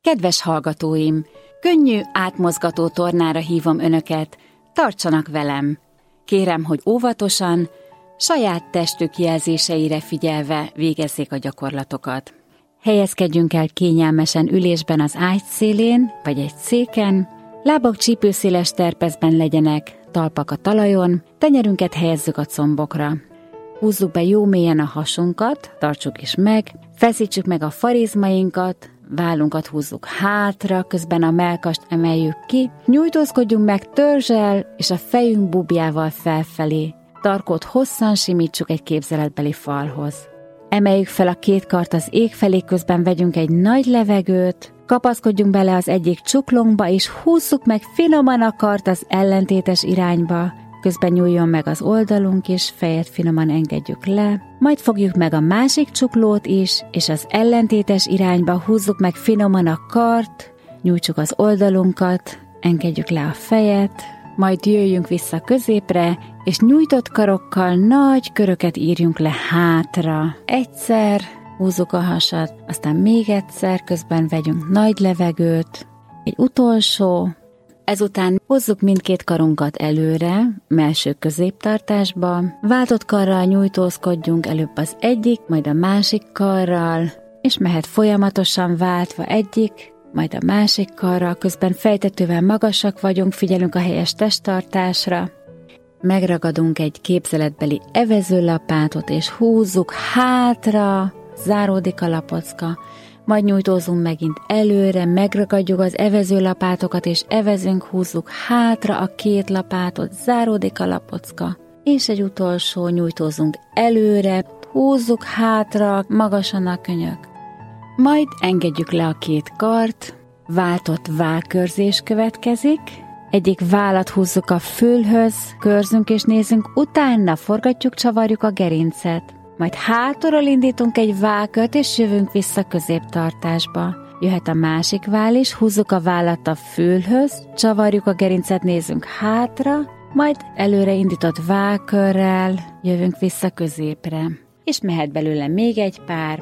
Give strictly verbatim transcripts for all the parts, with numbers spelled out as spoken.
Kedves hallgatóim, könnyű, átmozgató tornára hívom önöket, tartsanak velem. Kérem, hogy óvatosan, saját testük jelzéseire figyelve végezzék a gyakorlatokat. Helyezkedjünk el kényelmesen ülésben az ágy szélén, vagy egy széken, lábak csípőszéles terpezben legyenek, talpak a talajon, tenyerünket helyezzük a combokra. Húzzuk be jó mélyen a hasunkat, tartsuk is meg, feszítsük meg a farizmainkat, vállunkat húzzuk hátra, közben a mellkast emeljük ki, nyújtózkodjunk meg törzsel és a fejünk bubjával felfelé. Tarkót hosszan simítsuk egy képzeletbeli falhoz. Emeljük fel a két kart az ég felé, közben vegyünk egy nagy levegőt, kapaszkodjunk bele az egyik csuklónkba, és húzzuk meg finoman a kart az ellentétes irányba, közben nyúljon meg az oldalunk is, fejet finoman engedjük le, majd fogjuk meg a másik csuklót is, és az ellentétes irányba húzzuk meg finoman a kart, nyújtsuk az oldalunkat, engedjük le a fejet, majd jöjjünk vissza középre, és nyújtott karokkal nagy köröket írjunk le hátra. Egyszer, húzzuk a hasat, aztán még egyszer, közben vegyünk nagy levegőt, egy utolsó, ezután hozzuk mindkét karunkat előre, melső középtartásba, váltott karral nyújtózkodjunk előbb az egyik, majd a másik karral, és mehet folyamatosan váltva egyik, majd a másik karral, közben fejtetővel magasak vagyunk, figyelünk a helyes testtartásra, megragadunk egy képzeletbeli evezőlapátot, és húzzuk hátra, záródik a lapocka, majd nyújtózunk megint előre, megragadjuk az evezőlapátokat, és evezünk, húzzuk hátra a két lapátot, záródik a lapocka, és egy utolsó, nyújtózunk előre, húzzuk hátra, magasan a könyök. Majd engedjük le a két kart, váltott vállkörzés következik, egyik vállat húzzuk a fülhöz, körzünk és nézzünk, utána forgatjuk, csavarjuk a gerincet. Majd hátulról indítunk egy vállkört, és jövünk vissza középtartásba. Jöhet a másik váll is, húzzuk a vállat a fülhöz, csavarjuk a gerincet, nézzünk hátra, majd előre indított vállkörrel jövünk vissza középre. És mehet belőle még egy pár.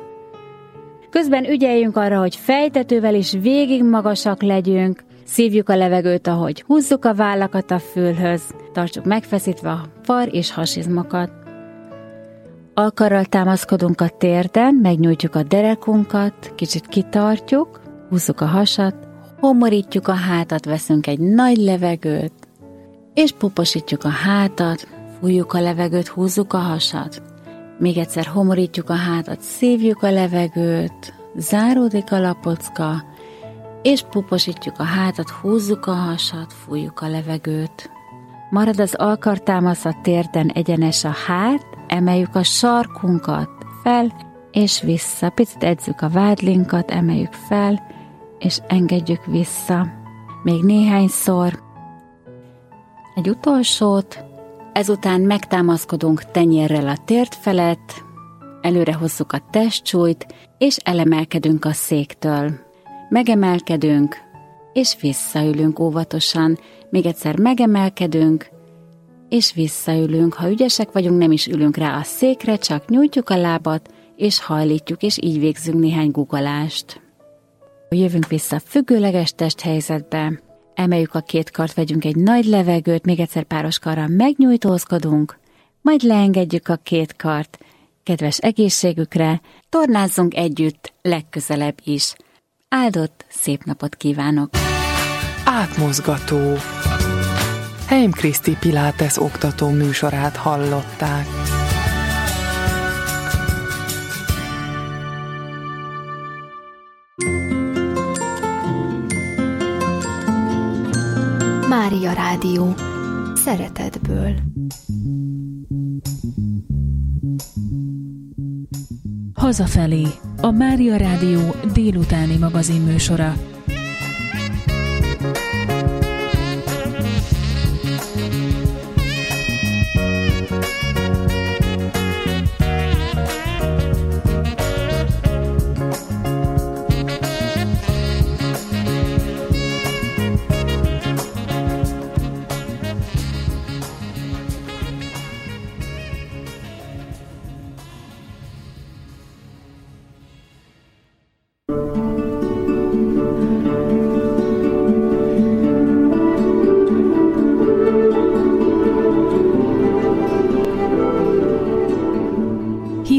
Közben ügyeljünk arra, hogy fejtetővel is végig magasak legyünk, szívjuk a levegőt, ahogy húzzuk a vállakat a fülhöz, tartsuk megfeszítve a far és hasizmokat. Alkarral támaszkodunk a térden, megnyújtjuk a derekunkat, kicsit kitartjuk, húzzuk a hasat, homorítjuk a hátat, veszünk egy nagy levegőt, és puposítjuk a hátat, fújjuk a levegőt, húzzuk a hasat. Még egyszer homorítjuk a hátat, szívjuk a levegőt, záródik a lapocka, és puposítjuk a hátat, húzzuk a hasat, fújjuk a levegőt. Marad az alkartámasz a térden, egyenes a hát, emeljük a sarkunkat fel, és vissza. Picit edzük a vádlinkat, emeljük fel, és engedjük vissza. Még néhányszor. Egy utolsót. Ezután megtámaszkodunk tenyérrel a tért felett, előre hozzuk a testsúlyt, és elemelkedünk a széktől. Megemelkedünk, és visszaülünk óvatosan. Még egyszer megemelkedünk, és visszaülünk. Ha ügyesek vagyunk, nem is ülünk rá a székre, csak nyújtjuk a lábat, és hajlítjuk, és így végzünk néhány guggolást. Jövünk vissza függőleges testhelyzetbe, emeljük a két kart, vegyünk egy nagy levegőt, még egyszer páros karral megnyújtózkodunk, majd leengedjük a két kart, kedves egészségükre, tornázzunk együtt legközelebb is. Áldott szép napot kívánok! Átmozgató. Heim Kriszti Pilates oktató műsorát hallották. Mária Rádió. Szeretetből. Hazafelé. A Mária Rádió délutáni magazinműsora.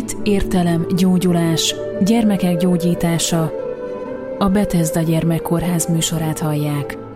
Hit, értelem, gyógyulás, gyermekek gyógyítása. A Bethesda Gyermekkórház műsorát hallják.